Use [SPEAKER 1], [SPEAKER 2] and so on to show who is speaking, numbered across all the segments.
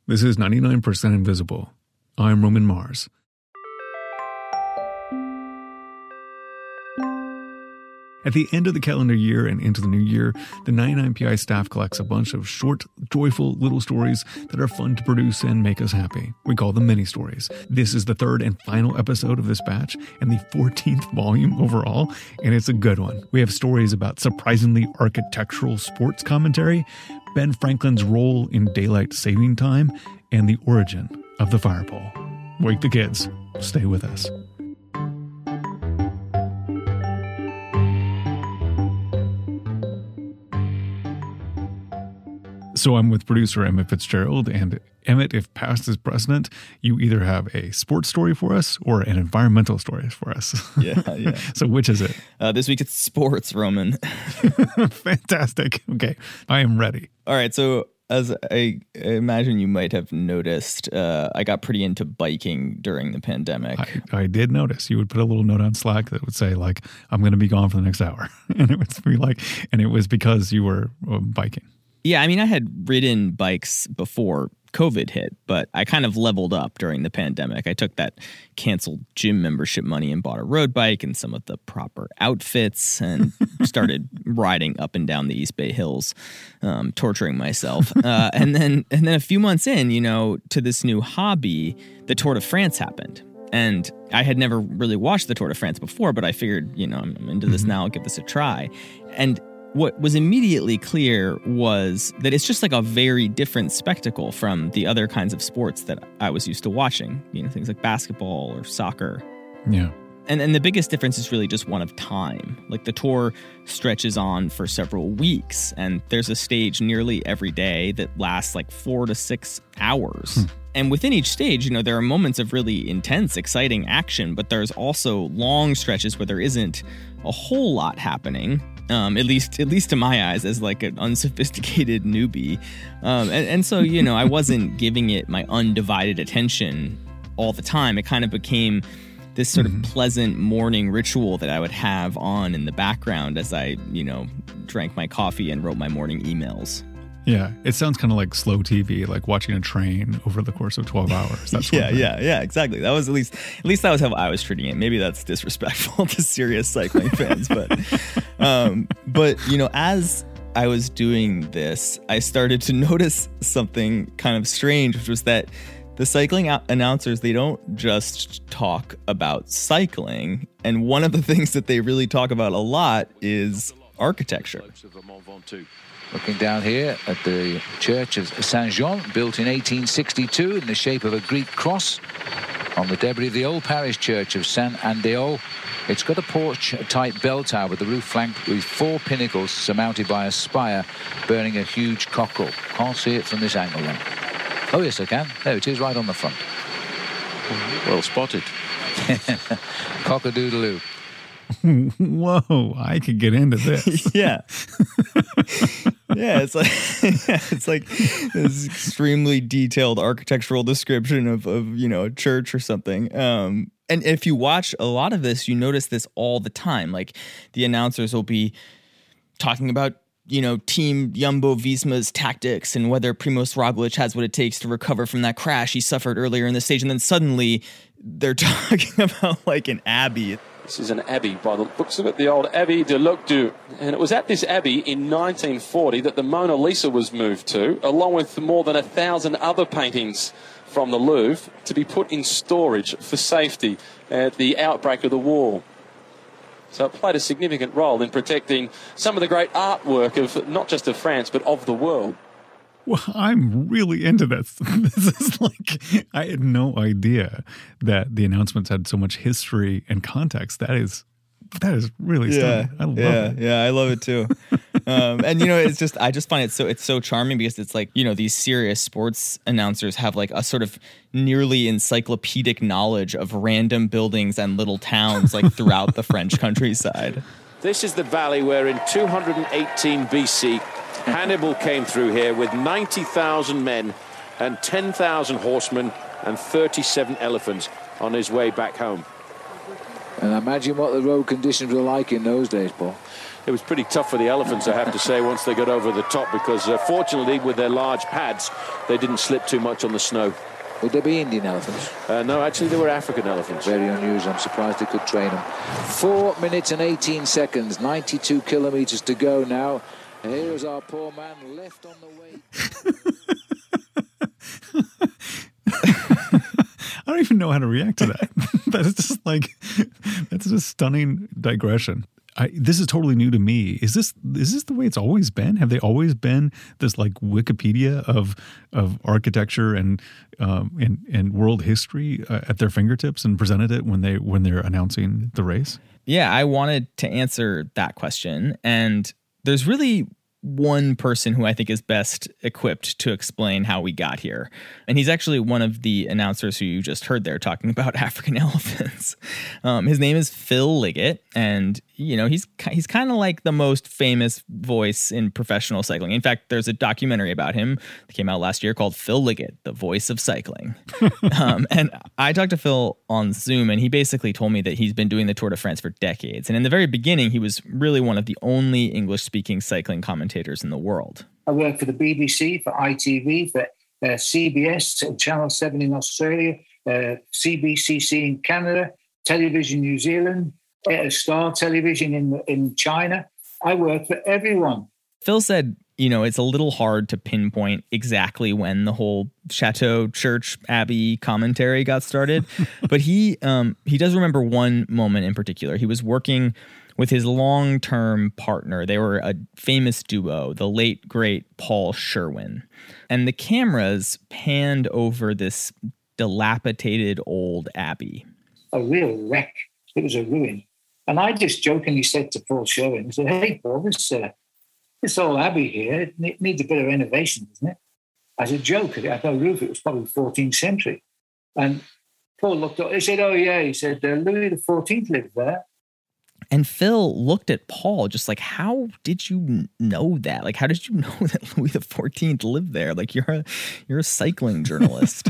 [SPEAKER 1] This is 99% Invisible. I'm Roman Mars. At the end of the calendar year and into the new year, the 99PI staff collects a bunch of short, joyful little stories that are fun to produce and make us happy. We call them mini stories. This is the third and final episode of this batch and the 14th volume overall, and it's a good one. We have stories about surprisingly architectural sports commentary, Ben Franklin's role in daylight saving time, and the origin of the fire pole. Wake the kids. Stay with us. So I'm with producer Emmett Fitzgerald, and Emmett, if past is precedent, you either have a sports story for us or an environmental story for us.
[SPEAKER 2] Yeah.
[SPEAKER 1] So which is it?
[SPEAKER 2] This week it's sports, Roman.
[SPEAKER 1] Fantastic. Okay, I am ready.
[SPEAKER 2] All right, so as I imagine you might have noticed, I got pretty into biking during the pandemic.
[SPEAKER 1] I did notice. You would put a little note on Slack that would say, like, I'm going to be gone for the next hour. And it would be like, and it was because you were biking.
[SPEAKER 2] Yeah, I mean, I had ridden bikes before COVID hit, but I kind of leveled up during the pandemic. I took that canceled gym membership money and bought a road bike and some of the proper outfits and started riding up and down the East Bay Hills, torturing myself. And then a few months in, to this new hobby, the Tour de France happened. And I had never really watched the Tour de France before, but I figured, I'm into this now, I'll give this a try. And what was immediately clear was that it's just like a very different spectacle from the other kinds of sports that I was used to watching, things like basketball or soccer.
[SPEAKER 1] Yeah.
[SPEAKER 2] And the biggest difference is really just one of time. Like the tour stretches on for several weeks, and there's a stage nearly every day that lasts like 4 to 6 hours. And within each stage, there are moments of really intense, exciting action, but there's also long stretches where there isn't a whole lot happening. At least to my eyes, as like an unsophisticated newbie. And so, I wasn't giving it my undivided attention all the time. It kind of became this sort of pleasant morning ritual that I would have on in the background as I, drank my coffee and wrote my morning emails.
[SPEAKER 1] Yeah, it sounds kind of like slow TV, like watching a train over the course of 12 hours. That's
[SPEAKER 2] yeah, exactly. That was at least that was how I was treating it. Maybe that's disrespectful to serious cycling fans, but as I was doing this, I started to notice something kind of strange, which was that the cycling announcers, they don't just talk about cycling, and one of the things that they really talk about a lot is architecture.
[SPEAKER 3] Looking down here at the church of Saint-Jean, built in 1862 in the shape of a Greek cross on the debris of the old parish church of Saint-Andéol. It's got a porch-type bell tower with the roof flanked with 4 pinnacles surmounted by a spire bearing a huge cockerel. Can't see it from this angle then. Oh yes, I can. There it is, right on the front.
[SPEAKER 4] Well spotted.
[SPEAKER 3] Cock-a-doodle-oo.
[SPEAKER 1] Whoa, I could get into this.
[SPEAKER 2] Yeah. Yeah, it's like this extremely detailed architectural description of a church or something. And if you watch a lot of this, you notice this all the time. Like the announcers will be talking about Team Jumbo-Visma's tactics and whether Primož Roglič has what it takes to recover from that crash he suffered earlier in the stage. And then suddenly they're talking about like an abbey.
[SPEAKER 5] This is an abbey by the looks of it, the old Abbey de Locdu. And it was at this abbey in 1940 that the Mona Lisa was moved to, along with more than 1,000 other paintings from the Louvre, to be put in storage for safety at the outbreak of the war. So it played a significant role in protecting some of the great artwork of not just of France, but of the world.
[SPEAKER 1] Well, I'm really into this. This is like, I had no idea that the announcements had so much history and context. That is really stunning. I love it.
[SPEAKER 2] Yeah, I love it too. And it's just, I just find it's so charming because it's like, these serious sports announcers have like a sort of nearly encyclopedic knowledge of random buildings and little towns like throughout the French countryside.
[SPEAKER 6] This is the valley where in 218 BC, Hannibal came through here with 90,000 men and 10,000 horsemen and 37 elephants on his way back home.
[SPEAKER 3] And imagine what the road conditions were like in those days, Paul.
[SPEAKER 6] it was pretty tough for the elephants, I have to say, once they got over the top, because fortunately, with their large pads, they didn't slip too much on the snow.
[SPEAKER 3] Would they be Indian elephants?
[SPEAKER 6] No, actually, they were African elephants.
[SPEAKER 3] Very unusual. I'm surprised they could train them. 4 minutes and 18 seconds, 92 kilometres to go now. Here's our poor man left on the way.
[SPEAKER 1] I don't even know how to react to that. That's just like, that's a stunning digression. This is totally new to me. Is this the way it's always been? Have they always been this like Wikipedia of architecture and world history at their fingertips and presented it when they're announcing the race?
[SPEAKER 2] Yeah, I wanted to answer that question, and there's really one person who I think is best equipped to explain how we got here. And he's actually one of the announcers who you just heard there talking about African elephants. His name is Phil Liggett, and he's kind of like the most famous voice in professional cycling. In fact, there's a documentary about him that came out last year called Phil Liggett, the Voice of Cycling. And I talked to Phil on Zoom, and he basically told me that he's been doing the Tour de France for decades. And in the very beginning, he was really one of the only English-speaking cycling commentators in the world.
[SPEAKER 7] I worked for the BBC, for ITV, for CBS, Channel 7 in Australia, CBCC in Canada, Television New Zealand, Star Television in China. I work for everyone.
[SPEAKER 2] Phil said, it's a little hard to pinpoint exactly when the whole Chateau Church Abbey commentary got started, but he does remember one moment in particular. He was working with his long-term partner. They were a famous duo, the late, great Paul Sherwin. And the cameras panned over this dilapidated old abbey. A
[SPEAKER 7] real wreck. It was a ruin. And I just jokingly said to Paul Sherwin, I said, hey, Paul, this old abbey here, it needs a bit of renovation, doesn't it? As a joke, at the roof, it was probably 14th century. And Paul looked up, he said, oh, yeah. He said, Louis XIV lived there.
[SPEAKER 2] And Phil looked at Paul just like, how did you know that? Like, how did you know that Louis XIV lived there? Like, you're a cycling journalist.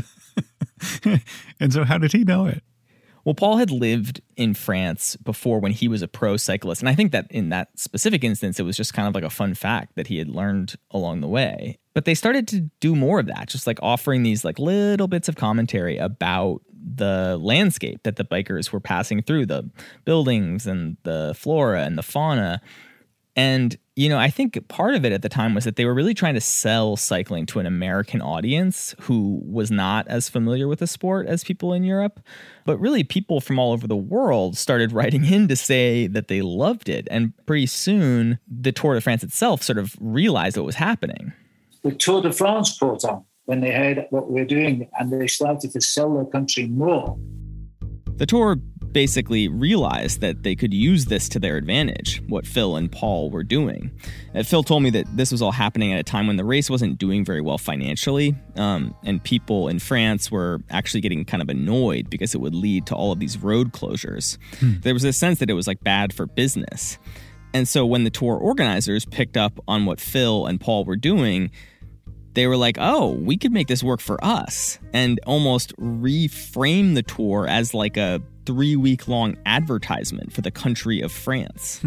[SPEAKER 1] And so how did he know it?
[SPEAKER 2] Well, Paul had lived in France before when he was a pro cyclist. And I think that in that specific instance, it was just kind of like a fun fact that he had learned along the way. But they started to do more of that, just like offering these like little bits of commentary about the landscape that the bikers were passing through, the buildings and the flora and the fauna. And, I think part of it at the time was that they were really trying to sell cycling to an American audience who was not as familiar with the sport as people in Europe. But really, people from all over the world started writing in to say that they loved it. And pretty soon, the Tour de France itself sort of realized what was happening.
[SPEAKER 7] The Tour de France caught on when they heard what we were doing, and they started to sell their country more.
[SPEAKER 2] The Tour basically realized that they could use this to their advantage, what Phil and Paul were doing. Phil told me that this was all happening at a time when the race wasn't doing very well financially, and people in France were actually getting kind of annoyed because it would lead to all of these road closures. There was a sense that it was like bad for business. And so when the tour organizers picked up on what Phil and Paul were doing, they were like, oh, we could make this work for us, and almost reframe the tour as like a 3-week-long advertisement for the country of France.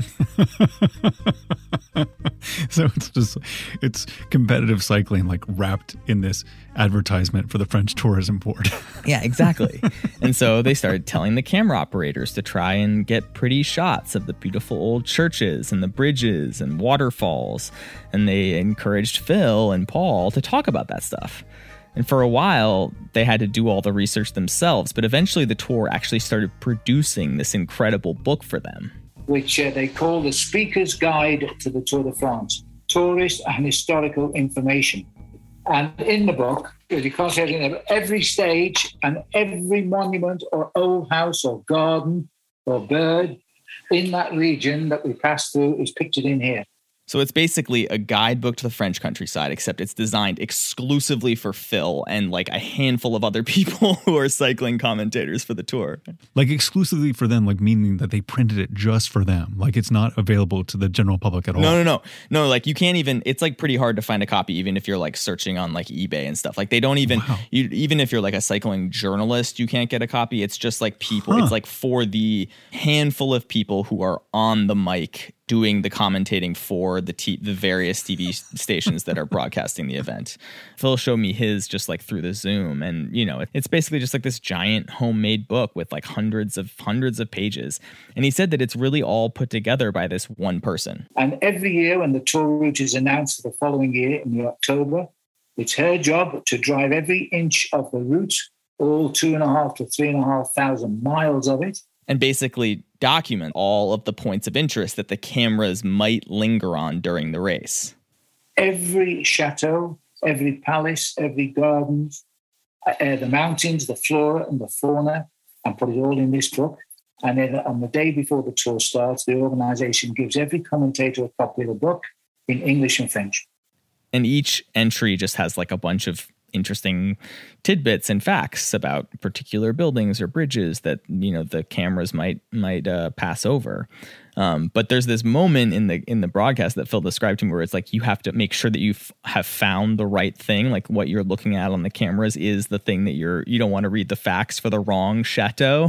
[SPEAKER 1] So it's competitive cycling like wrapped in this advertisement for the French tourism board.
[SPEAKER 2] Yeah, exactly. And so they started telling the camera operators to try and get pretty shots of the beautiful old churches and the bridges and waterfalls. And they encouraged Phil and Paul to talk about that stuff. And for a while, they had to do all the research themselves, but eventually the tour actually started producing this incredible book for them.
[SPEAKER 7] Which they call the Speaker's Guide to the Tour de France, Tourist and Historical Information. And in the book, you concentrate on every stage and every monument or old house or garden or bird in that region that we pass through is pictured in here.
[SPEAKER 2] So it's basically a guidebook to the French countryside, except it's designed exclusively for Phil and like a handful of other people who are cycling commentators for the tour.
[SPEAKER 1] Like exclusively for them, like meaning that they printed it just for them. Like it's not available to the general public at all.
[SPEAKER 2] No, like you can't even, it's like pretty hard to find a copy even if you're like searching on like eBay and stuff. Like they don't even, even if you're like a cycling journalist, you can't get a copy. It's just like people, It's like for the handful of people who are on the mic doing the commentating for the various TV stations that are broadcasting the event. Phil showed me his just like through the Zoom, and it's basically just like this giant homemade book with like hundreds of pages. And he said that it's really all put together by this one person.
[SPEAKER 7] And every year when the tour route is announced for the following year in October, it's her job to drive every inch of the route, all 2,500 to 3,500 miles of it,
[SPEAKER 2] and basically document all of the points of interest that the cameras might linger on during the race.
[SPEAKER 7] Every chateau, every palace, every garden, the mountains, the flora and the fauna, and put it all in this book. And then on the day before the tour starts, the organization gives every commentator a copy of the book in English and French.
[SPEAKER 2] And each entry just has like a bunch of interesting tidbits and facts about particular buildings or bridges that the cameras might pass over. But there's this moment in the broadcast that Phil described to me where it's like you have to make sure that you have found the right thing, like what you're looking at on the cameras is the thing that you don't want to read the facts for the wrong chateau.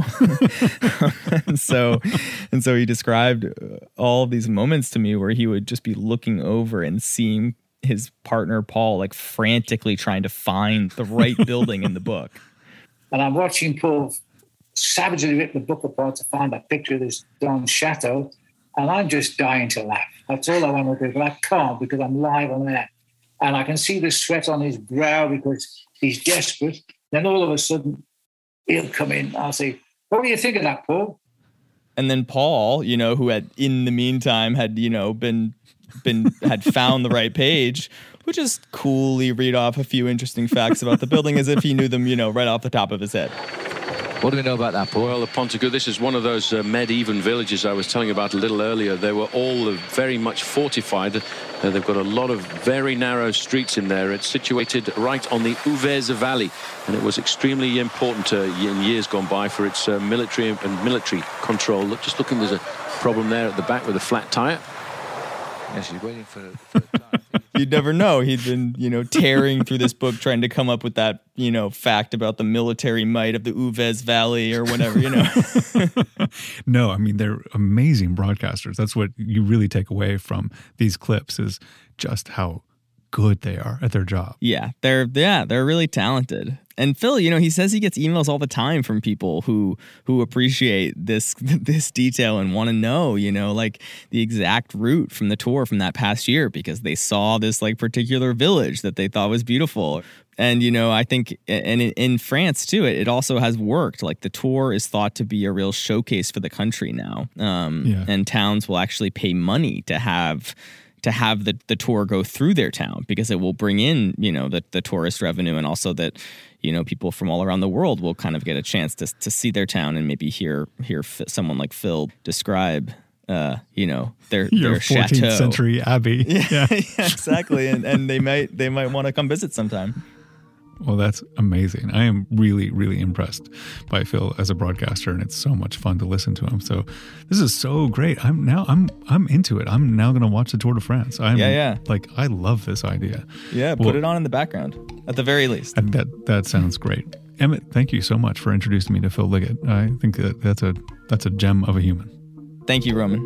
[SPEAKER 2] and so he described all these moments to me where he would just be looking over and seeing his partner, Paul, like frantically trying to find the right building in the book.
[SPEAKER 7] And I'm watching Paul savagely rip the book apart to find a picture of this darn chateau. And I'm just dying to laugh. That's all I want to do. But I can't because I'm live on air. And I can see the sweat on his brow because he's desperate. Then all of a sudden, he'll come in. I'll say, what do you think of that, Paul?
[SPEAKER 2] And then Paul, who had in the meantime had, had found the right page, would just coolly read off a few interesting facts about the building as if he knew them, right off the top of his head.
[SPEAKER 3] What do we know about that, Paul?
[SPEAKER 6] Well, the Pontagu, this is one of those medieval villages I was telling you about a little earlier. They were all very much fortified. They've got a lot of very narrow streets in there. It's situated right on the Ouvèze Valley, and it was extremely important in years gone by for its military control. Just looking, there's a problem there at the back with a flat tire.
[SPEAKER 3] Yes, he's waiting for a tire.
[SPEAKER 2] You'd never know. He'd been, tearing through this book trying to come up with that, fact about the military might of the Ouvèze Valley or whatever,
[SPEAKER 1] No, I mean, they're amazing broadcasters. That's what you really take away from these clips is just how good they are at their job.
[SPEAKER 2] Yeah, they're really talented. And Phil, he says he gets emails all the time from people who appreciate this detail and want to know, like the exact route from the tour from that past year because they saw this like particular village that they thought was beautiful. And, I think and in France, too, it also has worked. Like the tour is thought to be a real showcase for the country now. And towns will actually pay money to have the tour go through their town because it will bring in, the tourist revenue and also that, people from all around the world will kind of get a chance to see their town and maybe hear someone like Phil describe, their
[SPEAKER 1] 14th
[SPEAKER 2] chateau.
[SPEAKER 1] Century abbey.
[SPEAKER 2] Yeah, exactly. And they might want to come visit sometime.
[SPEAKER 1] Well, that's amazing. I am really, really impressed by Phil as a broadcaster, and it's so much fun to listen to him. So this is so great. I'm into it. I'm now going to watch the Tour de France. Like, I love this idea.
[SPEAKER 2] Yeah, put it on in the background at the very least.
[SPEAKER 1] That sounds great. Emmett, thank you so much for introducing me to Phil Liggett. I think that's a gem of a human.
[SPEAKER 2] Thank you, Roman.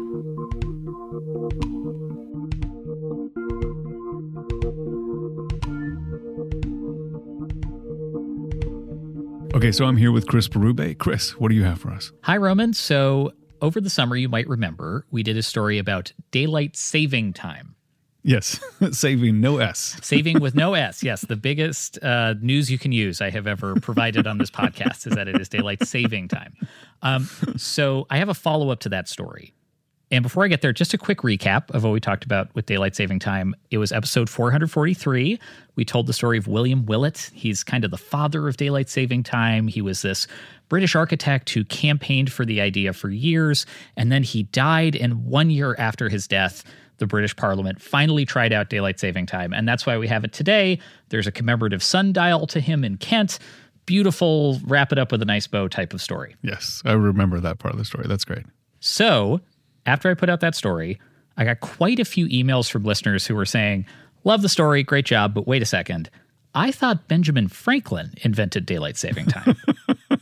[SPEAKER 1] Okay, so I'm here with Chris Berube. Chris, what do you have for us?
[SPEAKER 8] Hi, Roman. So over the summer, you might remember, we did a story about daylight saving time.
[SPEAKER 1] Yes, saving no S.
[SPEAKER 8] Saving with no S, yes. The biggest news you can use I have ever provided on this podcast is that it is daylight saving time. So I have a follow-up to that story. And before I get there, just a quick recap of what we talked about with daylight saving time. It was episode 443. We told the story of William Willett. He's kind of the father of daylight saving time. He was this British architect who campaigned for the idea for years, and then he died. And 1 year after his death, the British Parliament finally tried out daylight saving time. And that's why we have it today. There's a commemorative sundial to him in Kent. Beautiful, wrap it up with a nice bow type of story.
[SPEAKER 1] Yes, I remember that part of the story. That's great.
[SPEAKER 8] So after I put out that story, I got quite a few emails from listeners who were saying, love the story, great job, but wait a second. I thought Benjamin Franklin invented daylight saving time.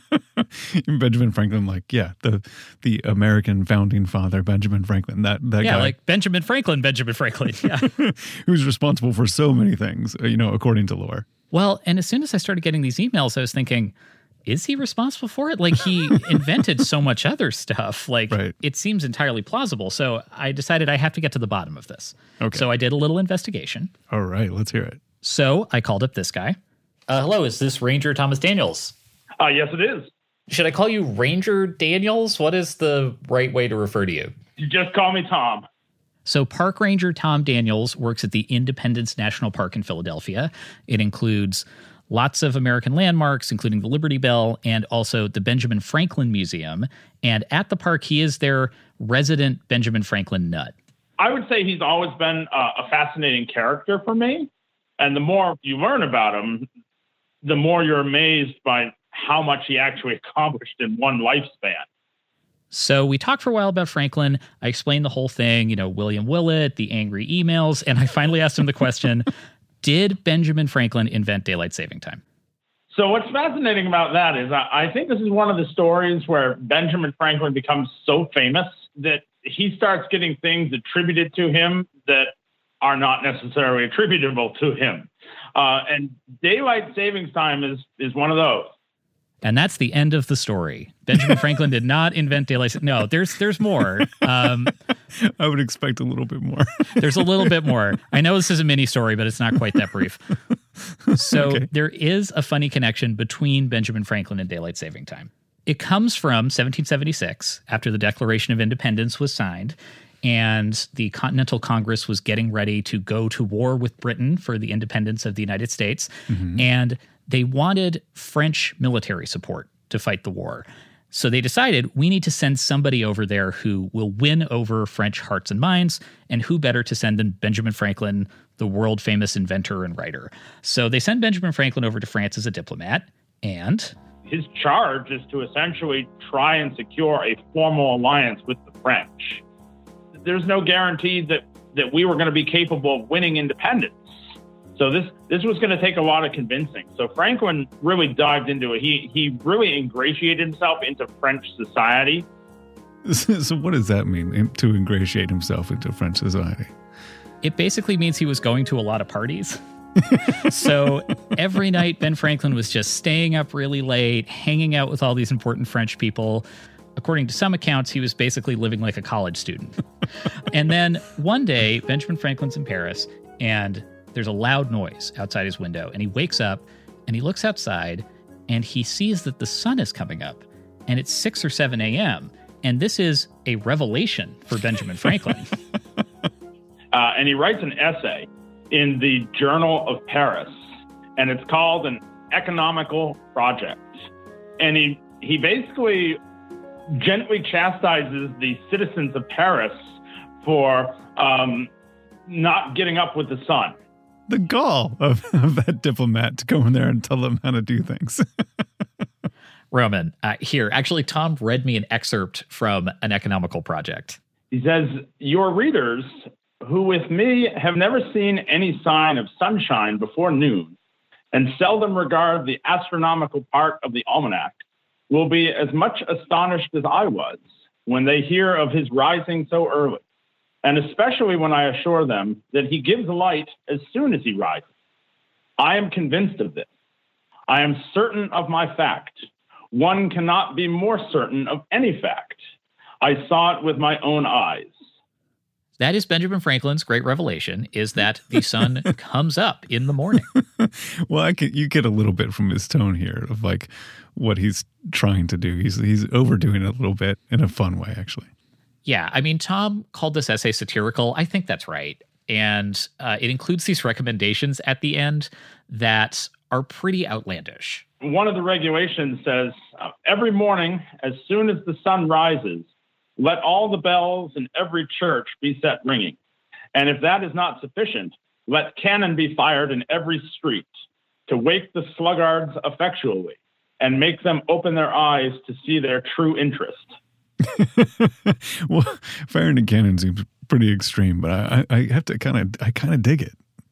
[SPEAKER 1] Benjamin Franklin, like, yeah, the American founding father, Benjamin Franklin, that guy.
[SPEAKER 8] Like Benjamin Franklin, yeah.
[SPEAKER 1] Who's responsible for so many things, according to lore.
[SPEAKER 8] Well, and as soon as I started getting these emails, I was thinking, is he responsible for it? Like, he invented so much other stuff. Like,
[SPEAKER 1] right.
[SPEAKER 8] It seems entirely plausible. So I decided I have to get to the bottom of this.
[SPEAKER 1] Okay.
[SPEAKER 8] So I did a little investigation.
[SPEAKER 1] All right, let's hear it.
[SPEAKER 8] So I called up this guy. Hello, is this Ranger Thomas Daniels?
[SPEAKER 9] Yes, it is.
[SPEAKER 8] Should I call you Ranger Daniels? What is the right way to refer to you?
[SPEAKER 9] You just call me Tom.
[SPEAKER 8] So Park Ranger Tom Daniels works at the Independence National Park in Philadelphia. It includes lots of American landmarks, including the Liberty Bell and also the Benjamin Franklin Museum. And at the park, he is their resident Benjamin Franklin nut.
[SPEAKER 9] I would say he's always been a fascinating character for me. And the more you learn about him, the more you're amazed by how much he actually accomplished in one lifespan.
[SPEAKER 8] So we talked for a while about Franklin. I explained the whole thing, William Willett, the angry emails, and I finally asked him the question, did Benjamin Franklin invent daylight saving time?
[SPEAKER 9] So what's fascinating about that is I think this is one of the stories where Benjamin Franklin becomes so famous that he starts getting things attributed to him that are not necessarily attributable to him. And daylight savings time is one of those.
[SPEAKER 8] And that's the end of the story. Benjamin Franklin did not invent daylight saving. No, there's more.
[SPEAKER 1] I would expect a little bit more.
[SPEAKER 8] There's a little bit more. I know this is a mini story, but it's not quite that brief. So There is a funny connection between Benjamin Franklin and daylight saving time. It comes from 1776, after the Declaration of Independence was signed, and the Continental Congress was getting ready to go to war with Britain for the independence of the United States. Mm-hmm. And they wanted French military support to fight the war. So they decided we need to send somebody over there who will win over French hearts and minds, and who better to send than Benjamin Franklin, the world-famous inventor and writer. So they send Benjamin Franklin over to France as a diplomat, and
[SPEAKER 9] his charge is to essentially try and secure a formal alliance with the French. There's no guarantee that we were going to be capable of winning independence. So this was going to take a lot of convincing. So Franklin really dived into it. He really ingratiated himself into French society.
[SPEAKER 1] So what does that mean, to ingratiate himself into French society?
[SPEAKER 8] It basically means he was going to a lot of parties. So every night, Ben Franklin was just staying up really late, hanging out with all these important French people. According to some accounts, he was basically living like a college student. And then one day, Benjamin Franklin's in Paris, and there's a loud noise outside his window. And he wakes up, and he looks outside, and he sees that the sun is coming up. And it's 6 or 7 a.m. And this is a revelation for Benjamin Franklin.
[SPEAKER 9] And he writes an essay in the Journal of Paris, and it's called An Economical Project. And he basically gently chastises the citizens of Paris for not getting up with the sun.
[SPEAKER 1] The gall of that diplomat to go in there and tell them how to do things.
[SPEAKER 8] Roman, here, actually, Tom read me an excerpt from An Economical Project.
[SPEAKER 9] He says, "Your readers, who with me have never seen any sign of sunshine before noon, and seldom regard the astronomical part of the almanac, will be as much astonished as I was when they hear of his rising so early, and especially when I assure them that he gives light as soon as he rises. I am convinced of this. I am certain of my fact. One cannot be more certain of any fact. I saw it with my own eyes."
[SPEAKER 8] That is Benjamin Franklin's great revelation, is that the sun comes up in the morning.
[SPEAKER 1] Well, you get a little bit from his tone here of like what he's trying to do. He's overdoing it a little bit in a fun way, actually.
[SPEAKER 8] Yeah, I mean, Tom called this essay satirical. I think that's right. And it includes these recommendations at the end that are pretty outlandish.
[SPEAKER 9] One of the regulations says, every morning, as soon as the sun rises, let all the bells in every church be set ringing. And if that is not sufficient, let cannon be fired in every street to wake the sluggards effectually and make them open their eyes to see their true interest.
[SPEAKER 1] Well, firing a cannon seems pretty extreme, but I have to kind of dig it.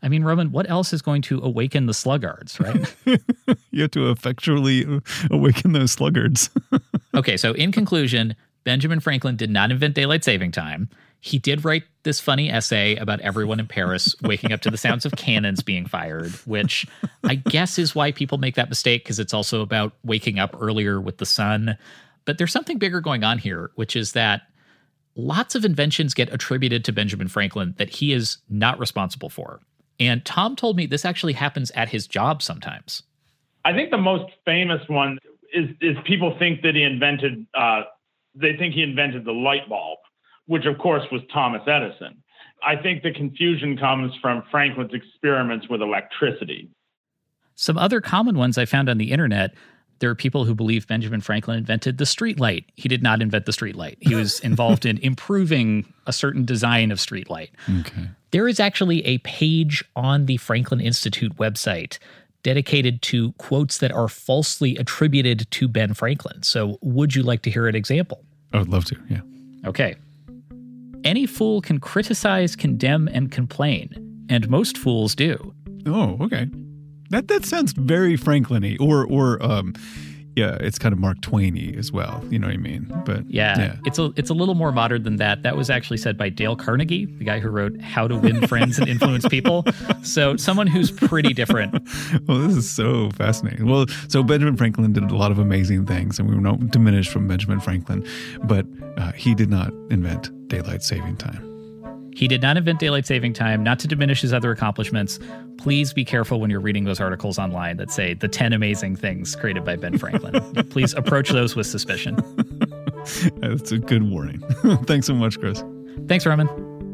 [SPEAKER 8] I mean, Roman, what else is going to awaken the sluggards, right?
[SPEAKER 1] You have to effectually awaken those sluggards.
[SPEAKER 8] Okay, so in conclusion, Benjamin Franklin did not invent daylight saving time. He did write this funny essay about everyone in Paris waking up to the sounds of cannons being fired, which I guess is why people make that mistake, because it's also about waking up earlier with the sun. But there's something bigger going on here, which is that lots of inventions get attributed to Benjamin Franklin that he is not responsible for. And Tom told me this actually happens at his job sometimes.
[SPEAKER 9] I think the most famous one is people think that he invented, they think he invented the light bulb, which of course was Thomas Edison. I think the confusion comes from Franklin's experiments with electricity.
[SPEAKER 8] Some other common ones I found on the internet, there are people who believe Benjamin Franklin invented the streetlight. He did not invent the streetlight. He was involved in improving a certain design of streetlight.
[SPEAKER 1] Okay.
[SPEAKER 8] There is actually a page on the Franklin Institute website dedicated to quotes that are falsely attributed to Ben Franklin. So would you like to hear an example?
[SPEAKER 1] I would love to, yeah.
[SPEAKER 8] Okay. Any fool can criticize, condemn, and complain, and most fools do.
[SPEAKER 1] Oh, okay. That sounds very Franklin-y, or yeah, it's kind of Mark Twain-y as well. You know what I mean? But
[SPEAKER 8] yeah. It's a little more modern than that. That was actually said by Dale Carnegie, the guy who wrote How to Win Friends and Influence People. So someone who's pretty different.
[SPEAKER 1] Well, this is so fascinating. Well, so Benjamin Franklin did a lot of amazing things, and we were not diminished from Benjamin Franklin, but he did not invent daylight saving time.
[SPEAKER 8] He did not invent daylight saving time, not to diminish his other accomplishments. Please be careful when you're reading those articles online that say the 10 amazing things created by Ben Franklin. Please approach those with suspicion.
[SPEAKER 1] That's a good warning. Thanks so much, Chris.
[SPEAKER 8] Thanks, Roman.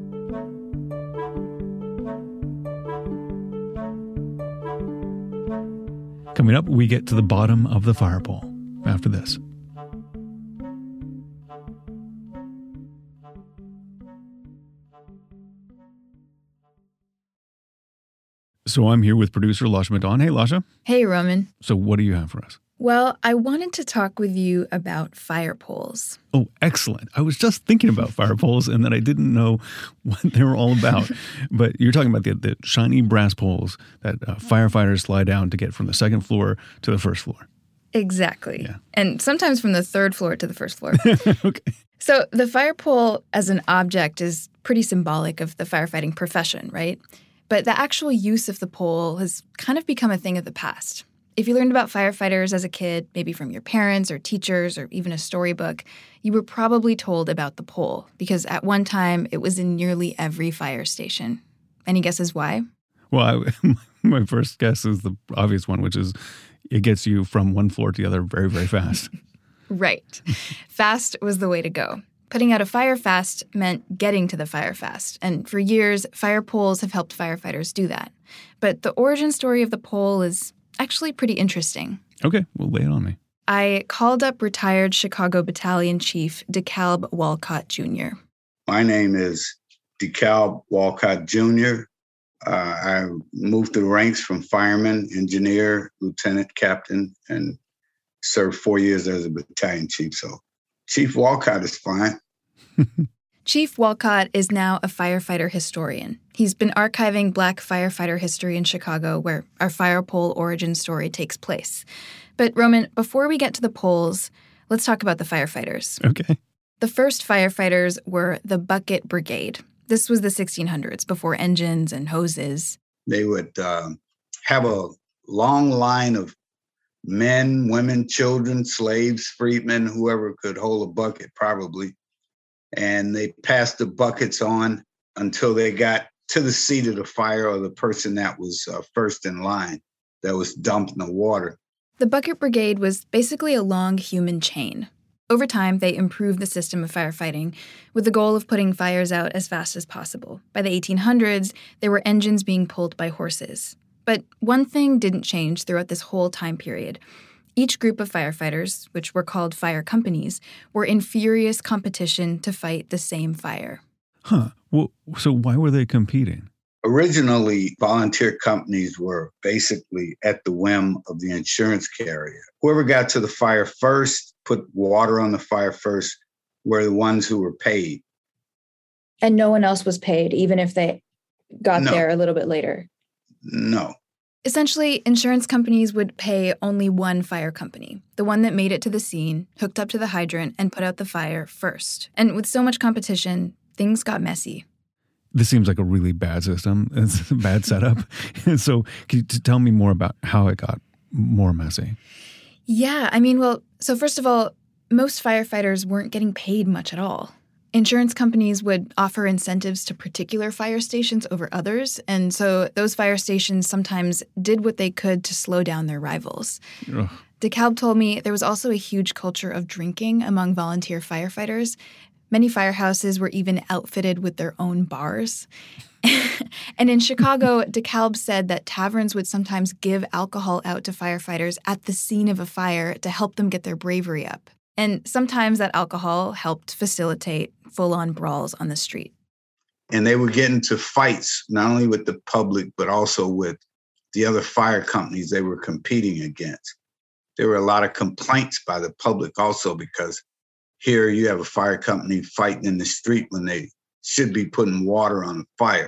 [SPEAKER 1] Coming up, we get to the bottom of the fire pole after this. So I'm here with producer Lasha Madan. Hey, Lasha.
[SPEAKER 10] Hey, Roman.
[SPEAKER 1] So what do you have for us?
[SPEAKER 10] Well, I wanted to talk with you about fire poles.
[SPEAKER 1] Oh, excellent. I was just thinking about fire poles and that I didn't know what they were all about. But you're talking about the shiny brass poles that firefighters slide down to get from the second floor to the first floor.
[SPEAKER 10] Exactly.
[SPEAKER 1] Yeah.
[SPEAKER 10] And sometimes from the third floor to the first floor.
[SPEAKER 1] Okay.
[SPEAKER 10] So the fire pole as an object is pretty symbolic of the firefighting profession, right? But the actual use of the pole has kind of become a thing of the past. If you learned about firefighters as a kid, maybe from your parents or teachers or even a storybook, you were probably told about the pole because at one time it was in nearly every fire station. Any guesses why?
[SPEAKER 1] Well, my first guess is the obvious one, which is it gets you from one floor to the other very, very fast.
[SPEAKER 10] Right. Fast was the way to go. Putting out a fire fast meant getting to the fire fast, and for years, fire poles have helped firefighters do that. But the origin story of the pole is actually pretty interesting.
[SPEAKER 1] Okay, well, lay it on me.
[SPEAKER 10] I called up retired Chicago Battalion Chief DeKalb Walcott Jr.
[SPEAKER 11] My name is DeKalb Walcott Jr. I moved through the ranks from fireman, engineer, lieutenant, captain, and served 4 years as a battalion chief, so Chief Walcott is fine.
[SPEAKER 10] Chief Walcott is now a firefighter historian. He's been archiving Black firefighter history in Chicago, where our fire pole origin story takes place. But Roman, before we get to the poles, let's talk about the firefighters.
[SPEAKER 1] Okay.
[SPEAKER 10] The first firefighters were the Bucket Brigade. This was the 1600s, before engines and hoses.
[SPEAKER 11] They would have a long line of men, women, children, slaves, freedmen, whoever could hold a bucket, probably. And they passed the buckets on until they got to the seat of the fire or the person that was first in line that was dumped in the water.
[SPEAKER 10] The Bucket Brigade was basically a long human chain. Over time, they improved the system of firefighting with the goal of putting fires out as fast as possible. By the 1800s, there were engines being pulled by horses. But one thing didn't change throughout this whole time period. Each group of firefighters, which were called fire companies, were in furious competition to fight the same fire.
[SPEAKER 1] Huh. Well, so why were they competing?
[SPEAKER 11] Originally, volunteer companies were basically at the whim of the insurance carrier. Whoever got to the fire first, put water on the fire first, were the ones who were paid.
[SPEAKER 10] And no one else was paid, even if they got there a little bit later?
[SPEAKER 11] No.
[SPEAKER 10] Essentially, insurance companies would pay only one fire company, the one that made it to the scene, hooked up to the hydrant, and put out the fire first. And with so much competition, things got messy.
[SPEAKER 1] This seems like a really bad system. It's a bad setup. So can you tell me more about how it got more messy?
[SPEAKER 10] Yeah, I mean, well, so first of all, most firefighters weren't getting paid much at all. Insurance companies would offer incentives to particular fire stations over others, and so those fire stations sometimes did what they could to slow down their rivals.
[SPEAKER 1] Ugh.
[SPEAKER 10] DeKalb told me there was also a huge culture of drinking among volunteer firefighters. Many firehouses were even outfitted with their own bars. And in Chicago, DeKalb said that taverns would sometimes give alcohol out to firefighters at the scene of a fire to help them get their bravery up. And sometimes that alcohol helped facilitate full-on brawls on the street.
[SPEAKER 11] And they would get into fights, not only with the public, but also with the other fire companies they were competing against. There were a lot of complaints by the public also, because here you have a fire company fighting in the street when they should be putting water on a fire.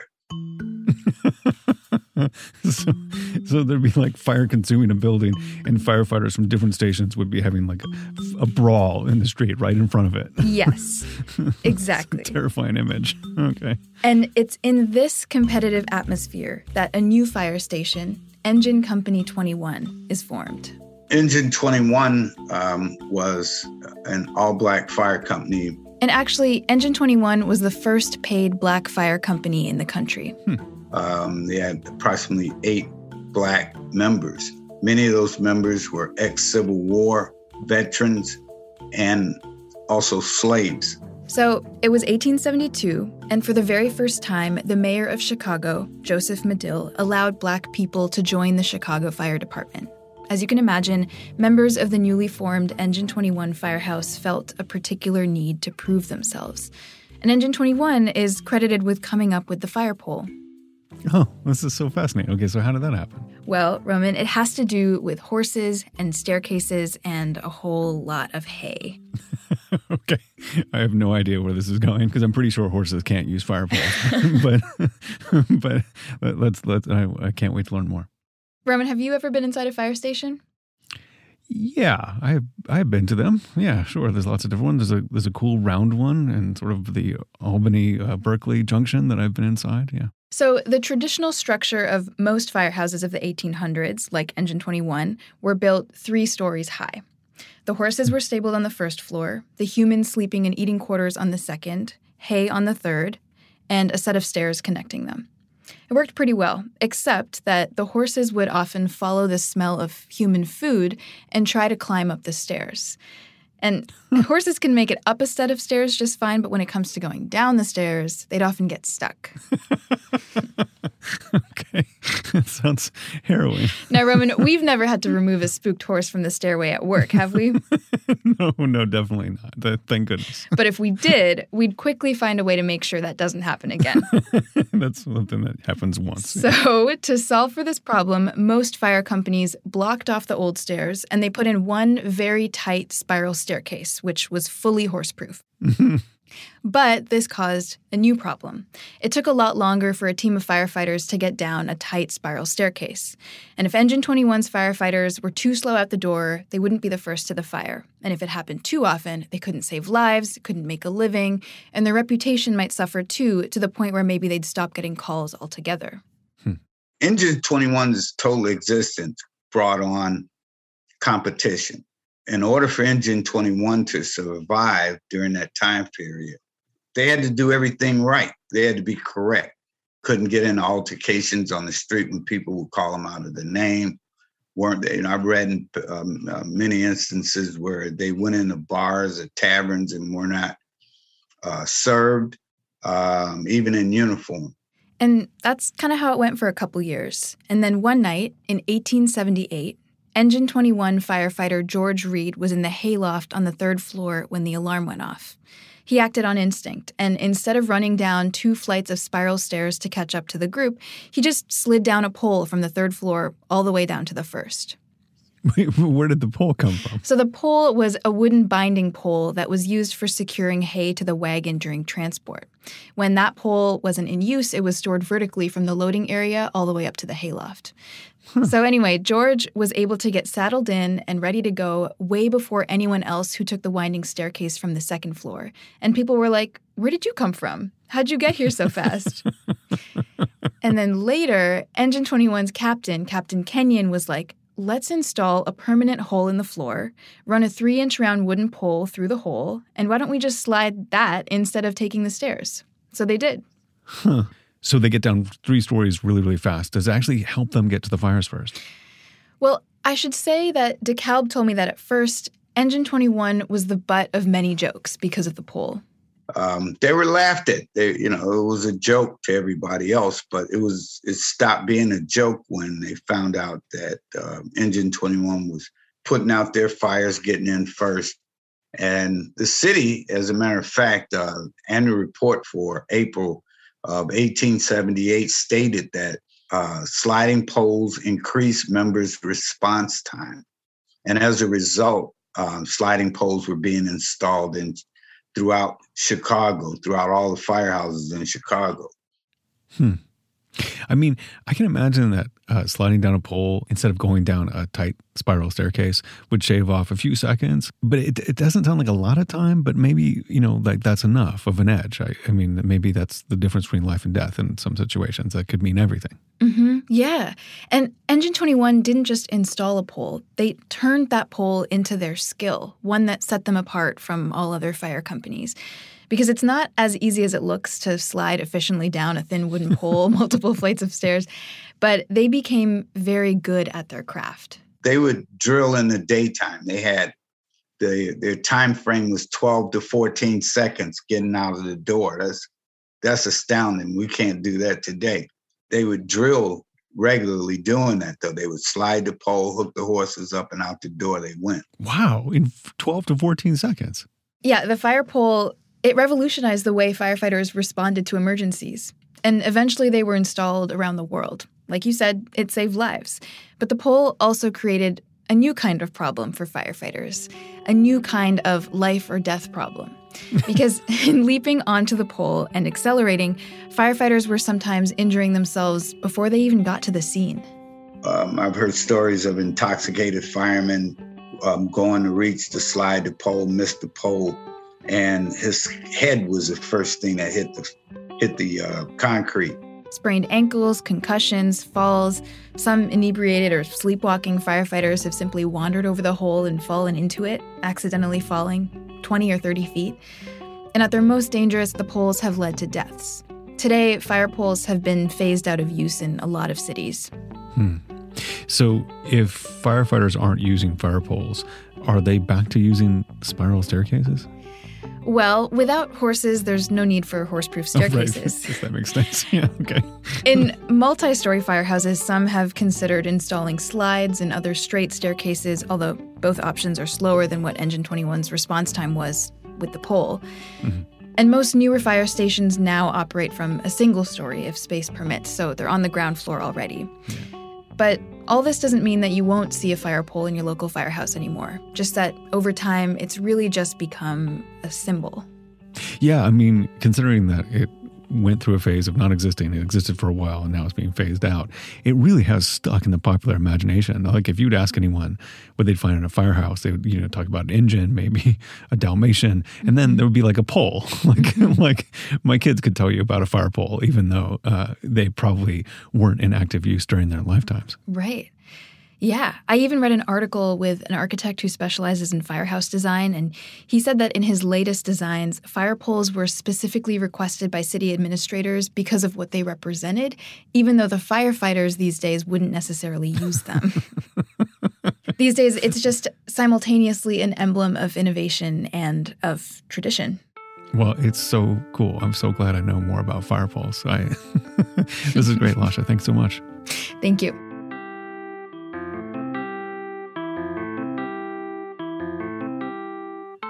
[SPEAKER 1] So there'd be like fire consuming a building, and firefighters from different stations would be having like a brawl in the street right in front of it.
[SPEAKER 10] Yes, exactly.
[SPEAKER 1] It's a terrifying image. Okay.
[SPEAKER 10] And it's in this competitive atmosphere that a new fire station, Engine Company 21, is formed.
[SPEAKER 11] Engine 21 was an all-black fire company.
[SPEAKER 10] And actually, Engine 21 was the first paid black fire company in the country.
[SPEAKER 11] They had approximately 8 black members. Many of those members were ex-Civil War veterans and also slaves.
[SPEAKER 10] So it was 1872, and for the very first time, the mayor of Chicago, Joseph Medill, allowed black people to join the Chicago Fire Department. As you can imagine, members of the newly formed Engine 21 firehouse felt a particular need to prove themselves. And Engine 21 is credited with coming up with the fire pole.
[SPEAKER 1] Oh, this is so fascinating. Okay, so how did that happen?
[SPEAKER 10] Well, Roman, it has to do with horses and staircases and a whole lot of hay.
[SPEAKER 1] Okay. I have no idea where this is going because I'm pretty sure horses can't use fire poles. but let's I can't wait to learn more.
[SPEAKER 10] Roman, have you ever been inside a fire station?
[SPEAKER 1] Yeah, I've been to them. Yeah, sure. There's lots of different ones. There's a cool round one and sort of the Albany Berkeley junction that I've been inside. Yeah.
[SPEAKER 10] So the traditional structure of most firehouses of the 1800s, like Engine 21, were built 3 stories high. The horses were stabled on the first floor, the humans sleeping in eating quarters on the second, hay on the third, and a set of stairs connecting them. It worked pretty well, except that the horses would often follow the smell of human food and try to climb up the stairs. And horses can make it up a set of stairs just fine, but when it comes to going down the stairs, they'd often get stuck.
[SPEAKER 1] Okay. That sounds harrowing.
[SPEAKER 10] Now, Roman, we've never had to remove a spooked horse from the stairway at work, have we?
[SPEAKER 1] No, definitely not. Thank goodness.
[SPEAKER 10] But if we did, we'd quickly find a way to make sure that doesn't happen again.
[SPEAKER 1] That's something that happens once.
[SPEAKER 10] So, to solve for this problem, most fire companies blocked off the old stairs and they put in one very tight spiral staircase, which was fully horseproof. But this caused a new problem. It took a lot longer for a team of firefighters to get down a tight spiral staircase. And if Engine 21's firefighters were too slow out the door, they wouldn't be the first to the fire. And if it happened too often, they couldn't save lives, couldn't make a living, and their reputation might suffer too, to the point where maybe they'd stop getting calls altogether.
[SPEAKER 11] Engine 21's total existence brought on competition. In order for Engine 21 to survive during that time period, they had to do everything right. They had to be correct. Couldn't get into altercations on the street when people would call them out of the name. Weren't they? And I've read in many instances where they went into bars or taverns and were not served, even in uniform.
[SPEAKER 10] And that's kind of how it went for a couple years. And then one night in 1878, Engine 21 firefighter George Reed was in the hayloft on the 3rd floor when the alarm went off. He acted on instinct, and instead of running down 2 flights of spiral stairs to catch up to the group, he just slid down a pole from the 3rd floor all the way down to the 1st.
[SPEAKER 1] Where did the pole come from?
[SPEAKER 10] So the pole was a wooden binding pole that was used for securing hay to the wagon during transport. When that pole wasn't in use, it was stored vertically from the loading area all the way up to the hayloft. So anyway, George was able to get saddled in and ready to go way before anyone else who took the winding staircase from the second floor. And people were like, "Where did you come from? How'd you get here so fast?" And then later, Engine 21's captain, Captain Kenyon, was like, "Let's install a permanent hole in the floor, run a 3-inch round wooden pole through the hole, and why don't we just slide that instead of taking the stairs?" So they did.
[SPEAKER 1] Huh. So they get down 3 stories really, really fast. Does it actually help them get to the fires first?
[SPEAKER 10] Well, I should say that DeKalb told me that at first, Engine 21 was the butt of many jokes because of the pole.
[SPEAKER 11] They were laughed at. It was a joke to everybody else, but it stopped being a joke when they found out that Engine 21 was putting out their fires, getting in first. And the city, as a matter of fact, annual report for April of 1878 stated that sliding poles increased members' response time. And as a result, sliding poles were being installed throughout Chicago, throughout all the firehouses in Chicago.
[SPEAKER 1] I mean, I can imagine that sliding down a pole instead of going down a tight spiral staircase would shave off a few seconds. But it doesn't sound like a lot of time, but maybe, like that's enough of an edge. I mean, maybe that's the difference between life and death in some situations. That could mean everything.
[SPEAKER 10] Mm-hmm. Yeah. And Engine 21 didn't just install a pole. They turned that pole into their skill, one that set them apart from all other fire companies. Because it's not as easy as it looks to slide efficiently down a thin wooden pole, multiple flights of stairs, but they became very good at their craft.
[SPEAKER 11] They would drill in the daytime. They had their time frame was 12 to 14 seconds getting out of the door. That's astounding. We can't do that today. They would drill regularly doing that, though. They would slide the pole, hook the horses up, and out the door they went.
[SPEAKER 1] Wow, in 12 to 14 seconds.
[SPEAKER 10] Yeah, the fire pole, it revolutionized the way firefighters responded to emergencies. And eventually they were installed around the world. Like you said, it saved lives. But the pole also created a new kind of problem for firefighters, a new kind of life or death problem. Because in leaping onto the pole and accelerating, firefighters were sometimes injuring themselves before they even got to the scene.
[SPEAKER 11] I've heard stories of intoxicated firemen going to reach to slide the pole, missed the pole, and his head was the first thing that hit the concrete.
[SPEAKER 10] Sprained ankles, concussions, falls. Some inebriated or sleepwalking firefighters have simply wandered over the hole and fallen into it, accidentally falling 20 or 30 feet. And at their most dangerous, the poles have led to deaths. Today, fire poles have been phased out of use in a lot of cities.
[SPEAKER 1] So if firefighters aren't using fire poles, are they back to using spiral staircases?
[SPEAKER 10] Well, without horses, there's no need for horse-proof staircases.
[SPEAKER 1] Right. That makes sense. Yeah, okay.
[SPEAKER 10] In multi-story firehouses, some have considered installing slides and other straight staircases, although both options are slower than what Engine 21's response time was with the pole. Mm-hmm. And most newer fire stations now operate from a single story if space permits, so they're on the ground floor already. Yeah. But all this doesn't mean that you won't see a fire pole in your local firehouse anymore. Just that over time, it's really just become a symbol.
[SPEAKER 1] Yeah, I mean, considering that it went through a phase of not existing, it existed for a while, and now it's being phased out, it really has stuck in the popular imagination. Like, if you'd ask anyone what they'd find in a firehouse, they would, talk about an engine, maybe a Dalmatian, and then there would be like a pole. like my kids could tell you about a fire pole, even though they probably weren't in active use during their lifetimes.
[SPEAKER 10] Right. Yeah, I even read an article with an architect who specializes in firehouse design, and he said that in his latest designs, fire poles were specifically requested by city administrators because of what they represented, even though the firefighters these days wouldn't necessarily use them. These days, it's just simultaneously an emblem of innovation and of tradition.
[SPEAKER 1] Well, it's so cool. I'm so glad I know more about fire poles. This is great, Lasha. Thanks so much.
[SPEAKER 10] Thank you.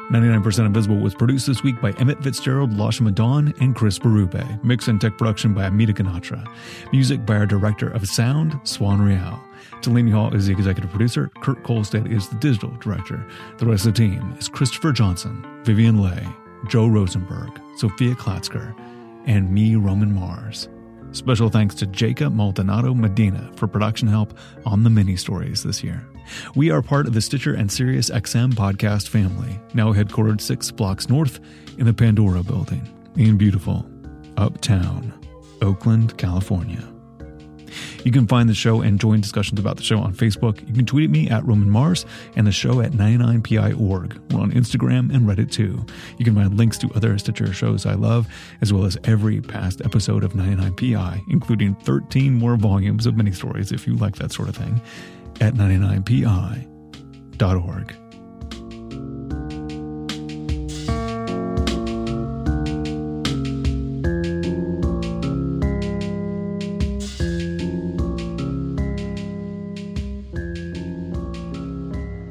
[SPEAKER 1] 99% Invisible was produced this week by Emmett Fitzgerald, Lasha Madon, and Chris Berube. Mix and tech production by Amita Ganatra. Music by our director of sound, Swan Real. Delaney Hall is the executive producer. Kurt Kolstad is the digital director. The rest of the team is Christopher Johnson, Vivian Leigh, Joe Rosenberg, Sophia Klatzker, and me, Roman Mars. Special thanks to Jacob Maldonado Medina for production help on the mini-stories this year. We are part of the Stitcher and SiriusXM podcast family, now headquartered 6 blocks north in the Pandora building in beautiful Uptown, Oakland, California. You can find the show and join discussions about the show on Facebook. You can tweet at me at Roman Mars and the show at 99pi.org. We're on Instagram and Reddit too. You can find links to other Stitcher shows I love, as well as every past episode of 99pi, including 13 more volumes of mini-stories if you like that sort of thing, at 99pi.org.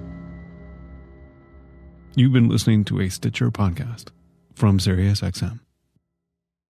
[SPEAKER 1] You've been listening to a Stitcher podcast from SiriusXM.